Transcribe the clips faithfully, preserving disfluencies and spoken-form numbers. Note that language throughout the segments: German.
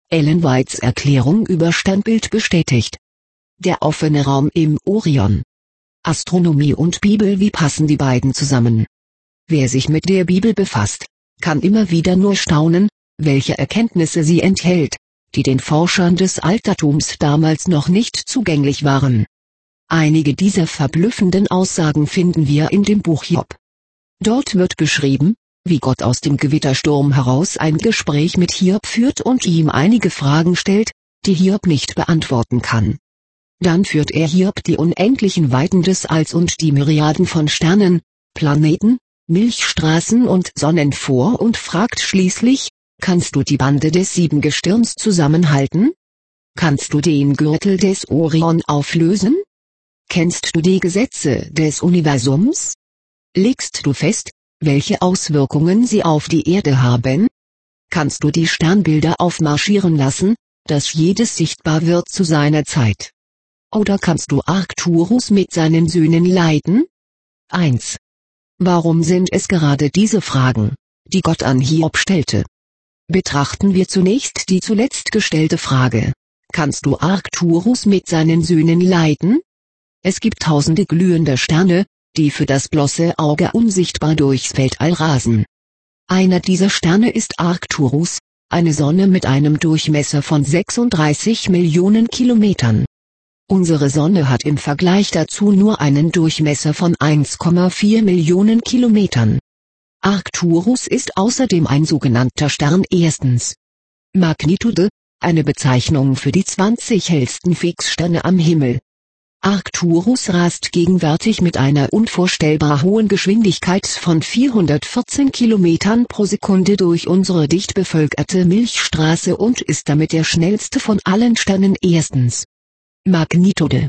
Ellen Whites Erklärung über Sternbild bestätigt. Der offene Raum im Orion. Astronomie und Bibel, wie passen die beiden zusammen? Wer sich mit der Bibel befasst, kann immer wieder nur staunen, welche Erkenntnisse sie enthält, die den Forschern des Altertums damals noch nicht zugänglich waren. Einige dieser verblüffenden Aussagen finden wir in dem Buch Hiob. Dort wird beschrieben, wie Gott aus dem Gewittersturm heraus ein Gespräch mit Hiob führt und ihm einige Fragen stellt, die Hiob nicht beantworten kann. Dann führt er Hiob die unendlichen Weiten des Alls und die Myriaden von Sternen, Planeten, Milchstraßen und Sonnen vor und fragt schließlich: Kannst du die Bande des Siebengestirns zusammenhalten? Kannst du den Gürtel des Orion auflösen? Kennst du die Gesetze des Universums? Legst du fest, welche Auswirkungen sie auf die Erde haben? Kannst du die Sternbilder aufmarschieren lassen, dass jedes sichtbar wird zu seiner Zeit? Oder kannst du Arcturus mit seinen Söhnen leiten? eins. Warum sind es gerade diese Fragen, die Gott an Hiob stellte? Betrachten wir zunächst die zuletzt gestellte Frage: Kannst du Arcturus mit seinen Söhnen leiten? Es gibt tausende glühende Sterne, die für das bloße Auge unsichtbar durchs Weltall rasen. Einer dieser Sterne ist Arcturus, eine Sonne mit einem Durchmesser von sechsunddreißig Millionen Kilometern. Unsere Sonne hat im Vergleich dazu nur einen Durchmesser von eins Komma vier Millionen Kilometern. Arcturus ist außerdem ein sogenannter Stern. Erstens. Magnitude, eine Bezeichnung für die zwanzig hellsten Fixsterne am Himmel. Arcturus rast gegenwärtig mit einer unvorstellbar hohen Geschwindigkeit von vierhundertvierzehn Kilometern pro Sekunde durch unsere dicht bevölkerte Milchstraße und ist damit der schnellste von allen Sternen. Erstens. Magnitude.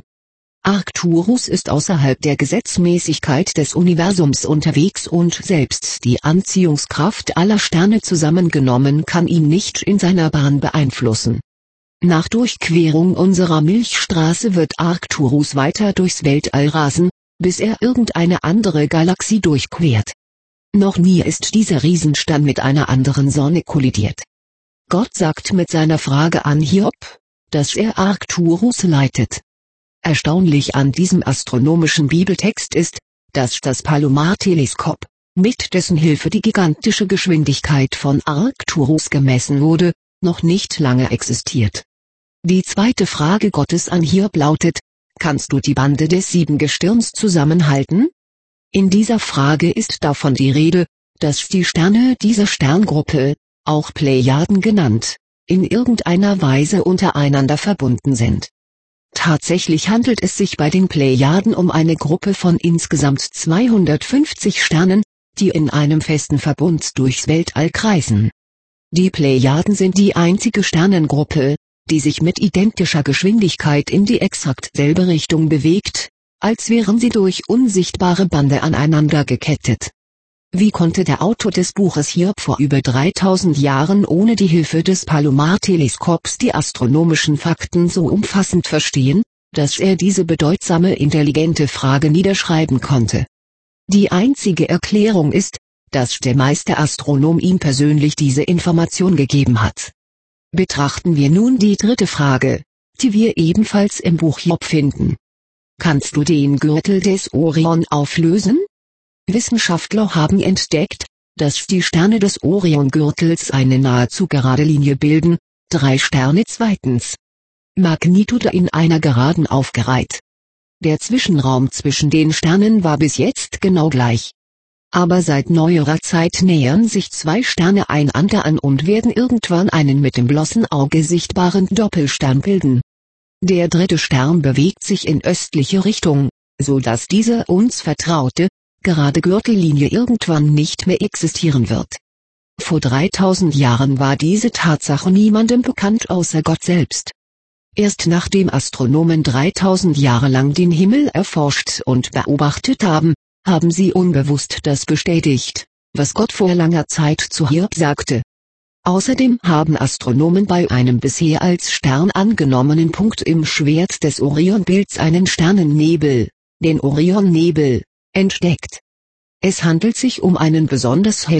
Arcturus ist außerhalb der Gesetzmäßigkeit des Universums unterwegs und selbst die Anziehungskraft aller Sterne zusammengenommen kann ihn nicht in seiner Bahn beeinflussen. Nach Durchquerung unserer Milchstraße wird Arcturus weiter durchs Weltall rasen, bis er irgendeine andere Galaxie durchquert. Noch nie ist dieser Riesenstern mit einer anderen Sonne kollidiert. Gott sagt mit seiner Frage an Hiob, dass er Arcturus leitet. Erstaunlich an diesem astronomischen Bibeltext ist, dass das Palomar-Teleskop, mit dessen Hilfe die gigantische Geschwindigkeit von Arcturus gemessen wurde, noch nicht lange existiert. Die zweite Frage Gottes an Hiob lautet: Kannst du die Bande des Siebengestirns zusammenhalten? In dieser Frage ist davon die Rede, dass die Sterne dieser Sterngruppe, auch Plejaden genannt, in irgendeiner Weise untereinander verbunden sind. Tatsächlich handelt es sich bei den Plejaden um eine Gruppe von insgesamt zweihundertfünfzig Sternen, die in einem festen Verbund durchs Weltall kreisen. Die Plejaden sind die einzige Sternengruppe, die sich mit identischer Geschwindigkeit in die exakt selbe Richtung bewegt, als wären sie durch unsichtbare Bande aneinander gekettet. Wie konnte der Autor des Buches Hiob vor über dreitausend Jahren ohne die Hilfe des Palomar-Teleskops die astronomischen Fakten so umfassend verstehen, dass er diese bedeutsame intelligente Frage niederschreiben konnte? Die einzige Erklärung ist, dass der Meisterastronom ihm persönlich diese Information gegeben hat. Betrachten wir nun die dritte Frage, die wir ebenfalls im Buch Hiob finden. Kannst du den Gürtel des Orion auflösen? Wissenschaftler haben entdeckt, dass die Sterne des Oriongürtels eine nahezu gerade Linie bilden, drei Sterne. Zweitens. Magnitude in einer Geraden aufgereiht. Der Zwischenraum zwischen den Sternen war bis jetzt genau gleich. Aber seit neuerer Zeit nähern sich zwei Sterne einander an und werden irgendwann einen mit dem bloßen Auge sichtbaren Doppelstern bilden. Der dritte Stern bewegt sich in östliche Richtung, so dass diese uns vertraute, gerade Gürtellinie irgendwann nicht mehr existieren wird. Vor dreitausend Jahren war diese Tatsache niemandem bekannt außer Gott selbst. Erst nachdem Astronomen dreitausend Jahre lang den Himmel erforscht und beobachtet haben, haben sie unbewusst das bestätigt, was Gott vor langer Zeit zu Hiob sagte. Außerdem haben Astronomen bei einem bisher als Stern angenommenen Punkt im Schwert des Orionbilds einen Sternennebel, den Orionnebel, entdeckt. Es handelt sich um einen besonders hellen,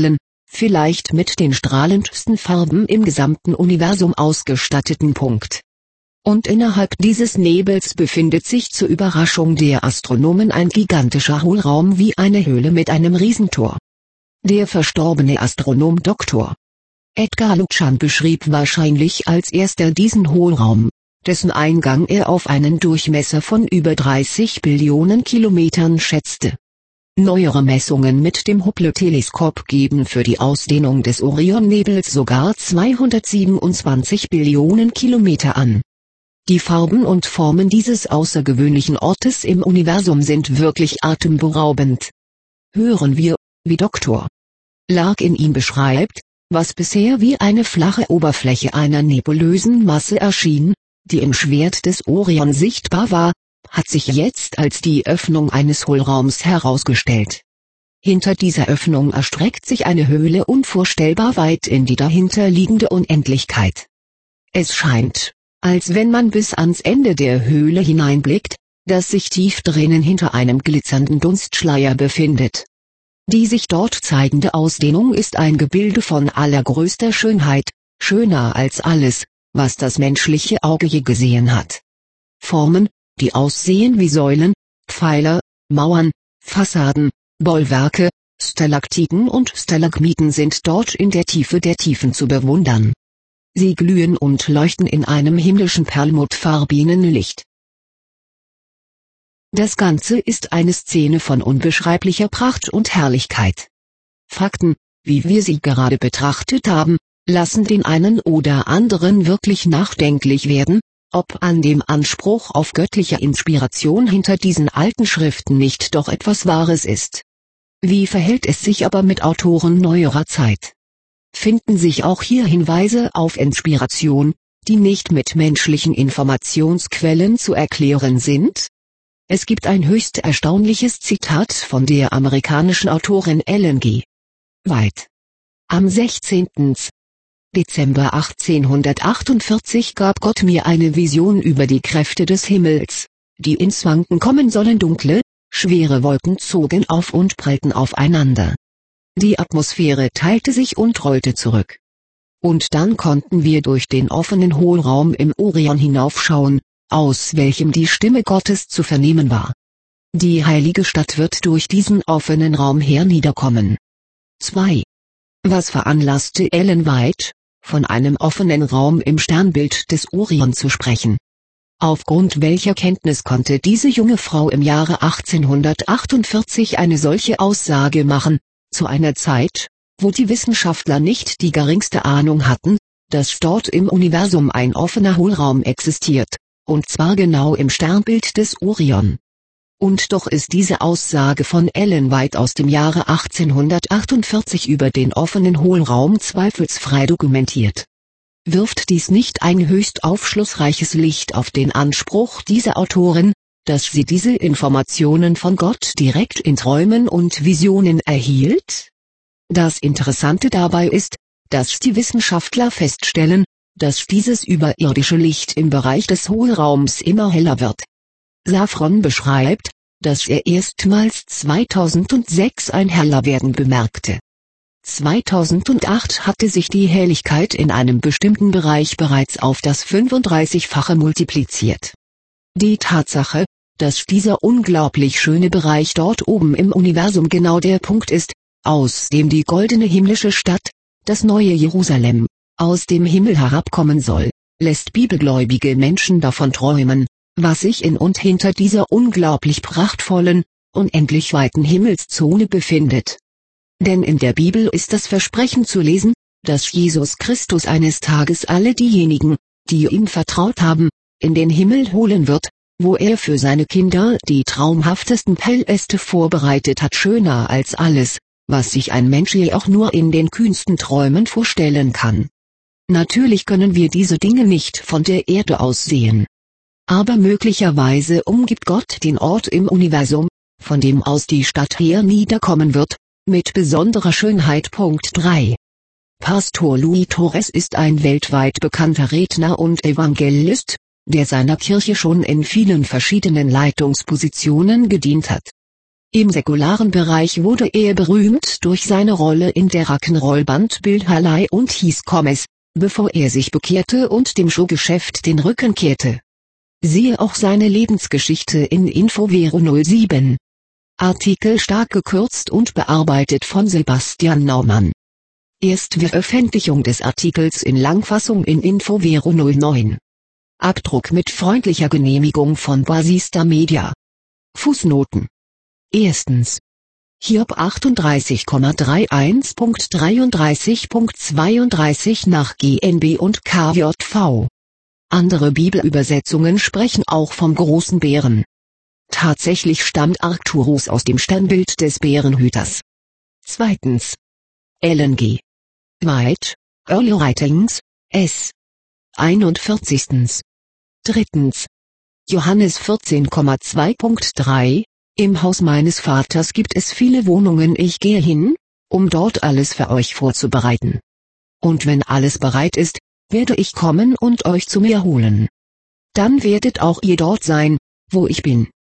vielleicht mit den strahlendsten Farben im gesamten Universum ausgestatteten Punkt. Und innerhalb dieses Nebels befindet sich zur Überraschung der Astronomen ein gigantischer Hohlraum wie eine Höhle mit einem Riesentor. Der verstorbene Astronom Doktor Edgar Lucian beschrieb wahrscheinlich als erster diesen Hohlraum, dessen Eingang er auf einen Durchmesser von über dreißig Billionen Kilometern schätzte. Neuere Messungen mit dem Hubble-Teleskop geben für die Ausdehnung des Orionnebels sogar zweihundertsiebenundzwanzig Billionen Kilometer an. Die Farben und Formen dieses außergewöhnlichen Ortes im Universum sind wirklich atemberaubend. Hören wir, wie Doktor Lark in ihm beschreibt, was bisher wie eine flache Oberfläche einer nebulösen Masse erschien, die im Schwert des Orion sichtbar war, hat sich jetzt als die Öffnung eines Hohlraums herausgestellt. Hinter dieser Öffnung erstreckt sich eine Höhle unvorstellbar weit in die dahinterliegende Unendlichkeit. Es scheint, als wenn man bis ans Ende der Höhle hineinblickt, das sich tief drinnen hinter einem glitzernden Dunstschleier befindet. Die sich dort zeigende Ausdehnung ist ein Gebilde von allergrößter Schönheit, schöner als alles, was das menschliche Auge je gesehen hat. Formen, die aussehen wie Säulen, Pfeiler, Mauern, Fassaden, Bollwerke, Stalaktiten und Stalagmiten sind dort in der Tiefe der Tiefen zu bewundern. Sie glühen und leuchten in einem himmlischen perlmuttfarbenen Licht. Das Ganze ist eine Szene von unbeschreiblicher Pracht und Herrlichkeit. Fakten, wie wir sie gerade betrachtet haben, lassen den einen oder anderen wirklich nachdenklich werden, ob an dem Anspruch auf göttliche Inspiration hinter diesen alten Schriften nicht doch etwas Wahres ist. Wie verhält es sich aber mit Autoren neuerer Zeit? Finden sich auch hier Hinweise auf Inspiration, die nicht mit menschlichen Informationsquellen zu erklären sind? Es gibt ein höchst erstaunliches Zitat von der amerikanischen Autorin Ellen G. White. Am sechzehnten Dezember achtzehnhundertachtundvierzig gab Gott mir eine Vision über die Kräfte des Himmels, die ins Wanken kommen sollen. Dunkle, schwere Wolken zogen auf und prallten aufeinander. Die Atmosphäre teilte sich und rollte zurück. Und dann konnten wir durch den offenen Hohlraum im Orion hinaufschauen, aus welchem die Stimme Gottes zu vernehmen war. Die heilige Stadt wird durch diesen offenen Raum herniederkommen. zwei. Was veranlasste Ellen White, von einem offenen Raum im Sternbild des Orion zu sprechen? Aufgrund welcher Kenntnis konnte diese junge Frau im Jahre achtzehnhundertachtundvierzig eine solche Aussage machen, zu einer Zeit, wo die Wissenschaftler nicht die geringste Ahnung hatten, dass dort im Universum ein offener Hohlraum existiert, und zwar genau im Sternbild des Orion? Und doch ist diese Aussage von Ellen White aus dem Jahre achtzehnhundertachtundvierzig über den offenen Hohlraum zweifelsfrei dokumentiert. Wirft dies nicht ein höchst aufschlussreiches Licht auf den Anspruch dieser Autorin, dass sie diese Informationen von Gott direkt in Träumen und Visionen erhielt? Das Interessante dabei ist, dass die Wissenschaftler feststellen, dass dieses überirdische Licht im Bereich des Hohlraums immer heller wird. Safron beschreibt, dass er erstmals zweitausendsechs ein Hellerwerden bemerkte. zweitausendacht hatte sich die Helligkeit in einem bestimmten Bereich bereits auf das fünfunddreißigfache multipliziert. Die Tatsache, dass dieser unglaublich schöne Bereich dort oben im Universum genau der Punkt ist, aus dem die goldene himmlische Stadt, das neue Jerusalem, aus dem Himmel herabkommen soll, lässt bibelgläubige Menschen davon träumen, was sich in und hinter dieser unglaublich prachtvollen, unendlich weiten Himmelszone befindet. Denn in der Bibel ist das Versprechen zu lesen, dass Jesus Christus eines Tages alle diejenigen, die ihm vertraut haben, in den Himmel holen wird, wo er für seine Kinder die traumhaftesten Paläste vorbereitet hat, schöner als alles, was sich ein Mensch je auch nur in den kühnsten Träumen vorstellen kann. Natürlich können wir diese Dinge nicht von der Erde aus sehen. Aber möglicherweise umgibt Gott den Ort im Universum, von dem aus die Stadt herniederkommen wird, mit besonderer Schönheit. Punkt drei. Pastor Louis Torres ist ein weltweit bekannter Redner und Evangelist, der seiner Kirche schon in vielen verschiedenen Leitungspositionen gedient hat. Im säkularen Bereich wurde er berühmt durch seine Rolle in der Rock'n'Roll-Band Bill Haley und hieß Comes, bevor er sich bekehrte und dem Showgeschäft den Rücken kehrte. Siehe auch seine Lebensgeschichte in Infovero null sieben. Artikel stark gekürzt und bearbeitet von Sebastian Naumann. Erstveröffentlichung des Artikels in Langfassung in Infovero null neun. Abdruck mit freundlicher Genehmigung von Basista Media. Fußnoten. Erstens. Hiob achtunddreißig Komma einunddreißig Punkt dreiunddreißig Punkt zweiunddreißig nach G N B und K J V. Andere Bibelübersetzungen sprechen auch vom großen Bären. Tatsächlich stammt Arcturus aus dem Sternbild des Bärenhüters. Zweitens. Ellen G. White, Early Writings, S. einundvierzig. Drittens. Johannes vierzehn Komma zwei Punkt drei. Im Haus meines Vaters gibt es viele Wohnungen, ich gehe hin, um dort alles für euch vorzubereiten. Und wenn alles bereit ist, werde ich kommen und euch zu mir holen. Dann werdet auch ihr dort sein, wo ich bin.